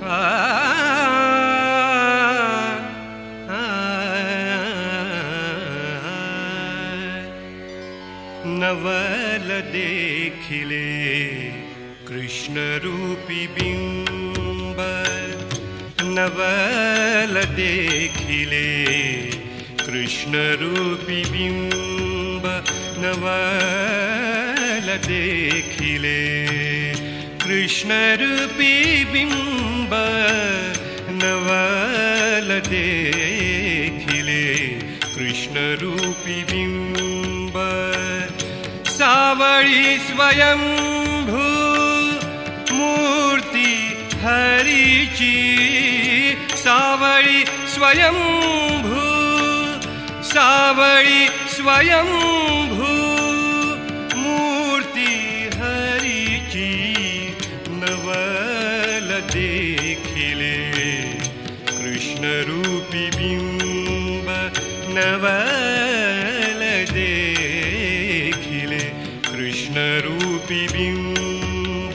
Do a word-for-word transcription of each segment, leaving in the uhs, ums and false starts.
नवल देखिले कृष्ण रूपी बिंब, नवल देखिले कृष्ण रूपी बिंब, नवल देखिले कृष्ण रूपी बिंब, नवल देखिले कृष्ण रूपी बिंब। सावळी स्वयंभू मूर्ति हरीची, सावळी स्वयंभू, सावळी स्वयंभू मूर्ति हरीची, नवल देखिले कृष्ण रूपी बिंब, नवल देखिले कृष्ण रूपी बिंब।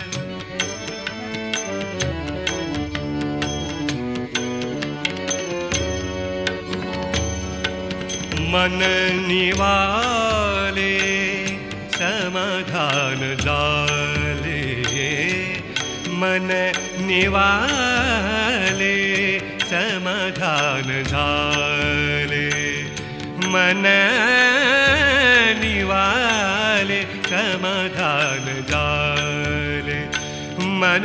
मन निवाले समाधान झाले, मन निवाले समाधान झाले, मन निवाले समाधान झाले, मन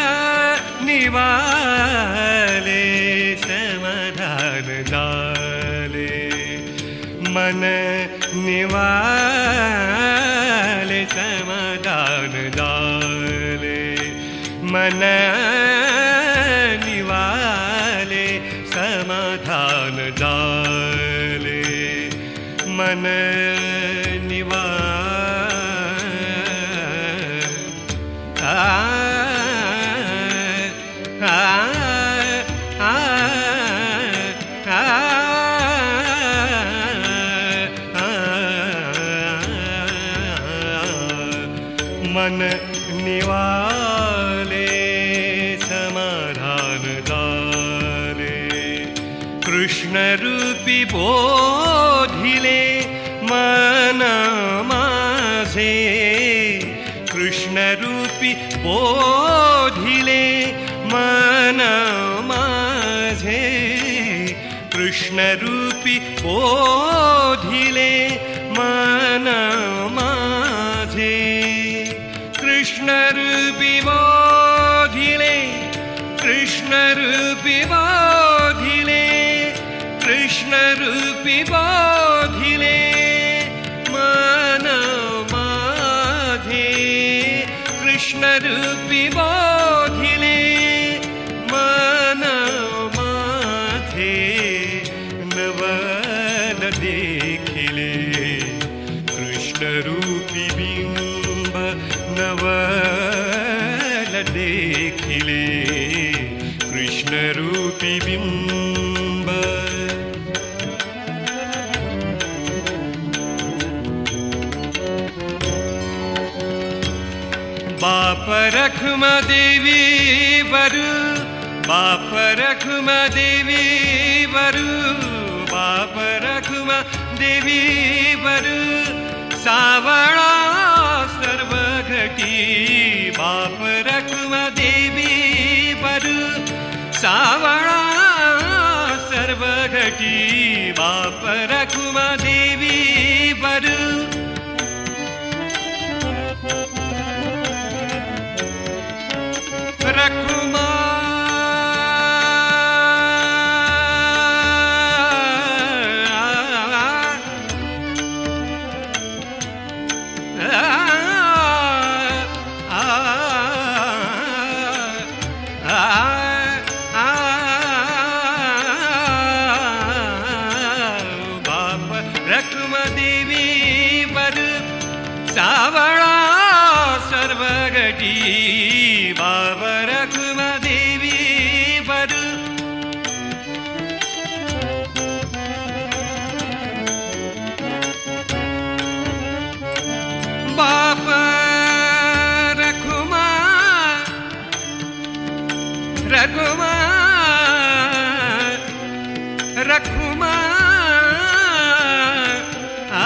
निवाले समाधान झाले, मन निवाले समाधान झाले, मन निवाले समाधान झाले, मन निवाले आ आ आ आ मन निवाले समाधान झाले, कृष्ण रूपी बोधिले मन माझे, कृष्ण रूपी बोधिले मन माझे, कृष्ण रूपी बोधिले मन माझे, कृष्ण रूपी बोधिले, कृष्ण रूपी बोधिले, कृष्ण रूपी बोधिले मन माझे, कृष्ण रूपी बोधिले मन माझे, नवल देखिले कृष्ण रूपी बिंब, नवल देखिले कृष्ण रूपी बिंब। बाप रखमा देवी वरु, बाप रखमा देवी वरु, बाप रखमा देवी वरु, सावळा सर्व घटी, बाप रखमा देवी वरु, सावळा सर्व घटी, बाप रखमा देवी वरु, रखमा रखमा देवी वरु, सावळा सर्व घटी, बाप रखमा देवी वरु, बाप रखमा रघुमार रघुमार आ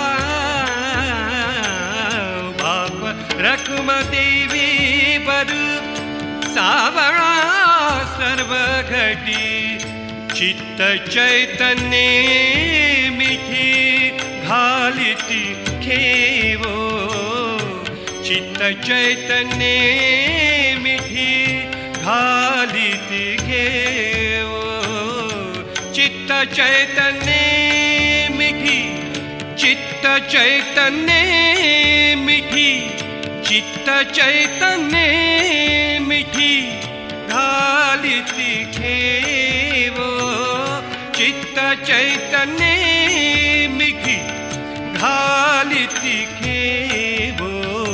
बाप रघुमा देवी वर सावळा सर्व घटी चित्त चैतन्य मिठी घालिती खेवो चित्त चैतन्य मिठी घालिती घेवो चित्त चैतन्य मिठी चित्त चैतन्य मिठी चित्त चैतन्य मिठी घालिती घेवो चित्त चैतन्य मिठी घालिती घेवो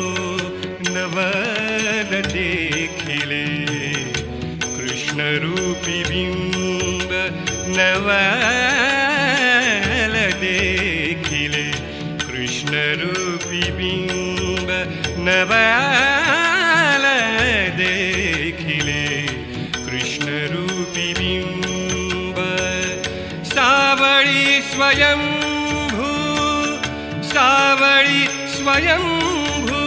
नवल देखिले कृष्ण रूपी बिंब नवल देखिले कृष्ण रूपी बिंब नवल देखिले कृष्ण रूपी बिंब सावळी स्वयंभू सावळी स्वयंभू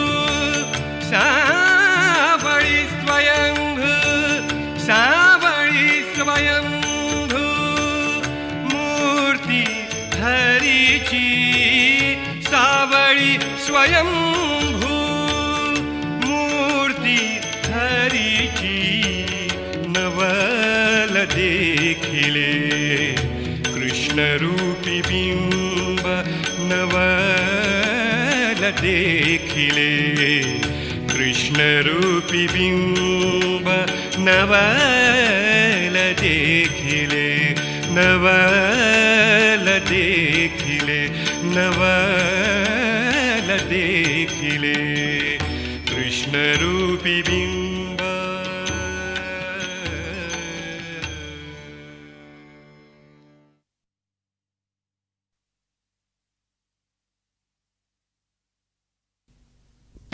सावळी स्वयंभू सावळी स्वयंभू मूर्ती हरीची सावळी स्वयंभू मूर्ती हरीची नवल देखिले कृष्ण रूपी बिंब नवल देखिले कृष्ण रूपी बिंब नवल देखिले नवल देखिले नवल देखिले कृष्ण रूपी बिंब